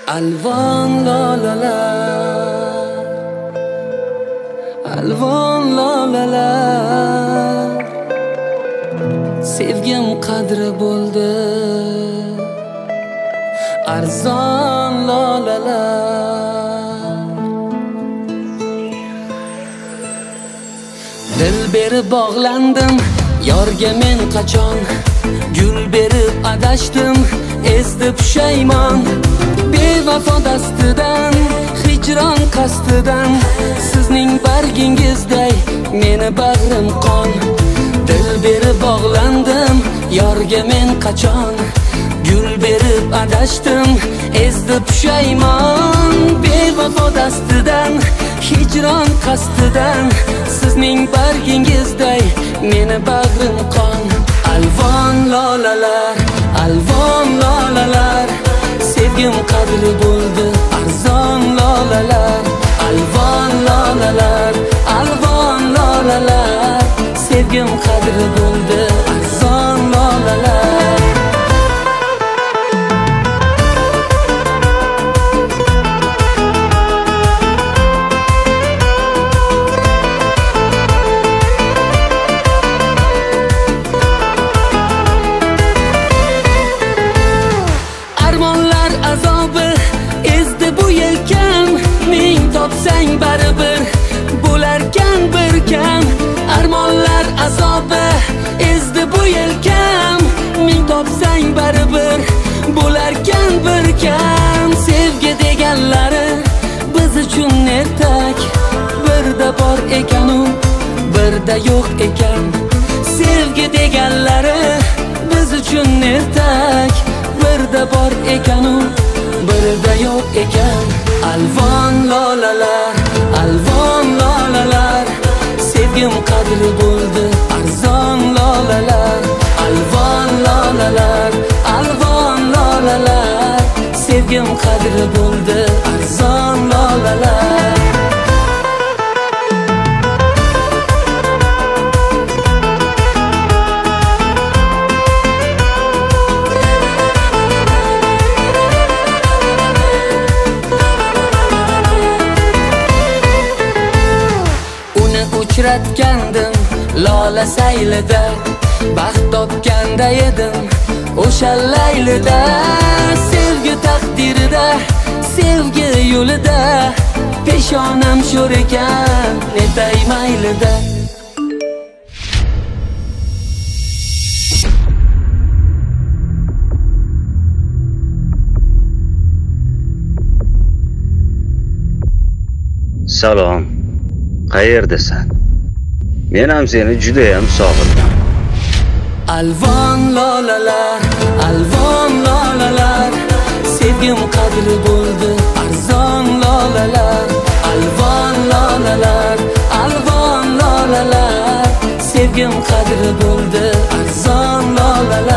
Alvon lolalar, alvon lolalar, sevgim qadri bo'ldi, arzon lolalar. Dil berib bog'landim, yorga men qachon, gul berib adashdim, ezdi pushaymon. Bevafo dastidan, hijron qastidan, sizning bargingizday meni bag'rim qon. Dil berib bog'landim, yorga men qachon, gul berib adashdim, ezdi pushaymon. Bevafo dastidan, hijron qastidan, sizning bargingizday meni bag'rim qon. Alvon lolalar, alvon lolalar, sevgim qadri bo'ldi, arzon lolalar. Alvon lolalar, alvon lolalar, sevgim qadri bo'ldi, arzon lolalar. Topsang baribir bo'larkan bir kam, armonlar azobi ezdi bu yelkam. Ming topsang baribir bo'larkan bir kam. Sevgi deganlari biz uchun ertak, birda bor ekan u, birda yo'q ekan. Sevgi deganlari biz uchun ertak, birda bor ekan u, birda yo'q ekan. Alvon lolalar, alvon lolalar, sevgim qadri bo'ldi, arzon lolalar. Alvon lolalar, alvon lolalar, sevgim qadri bo'ldi, arzon lolalar. Uchratgandim lola saylida, baxt topganda edim o'sha laylida. Sevgi taqdirida, sevgi yo'lida, peshonam sho'r ekan, netay maylida. Salom, qayerdasan? Men ham seni juda ham sog'indim. Alvon lolalar, alvon lolalar, sevgim qadri bo'ldi, arzon lolalar. Alvon lolalar, alvon lolalar, sevgim qadri bo'ldi, arzon lolalar.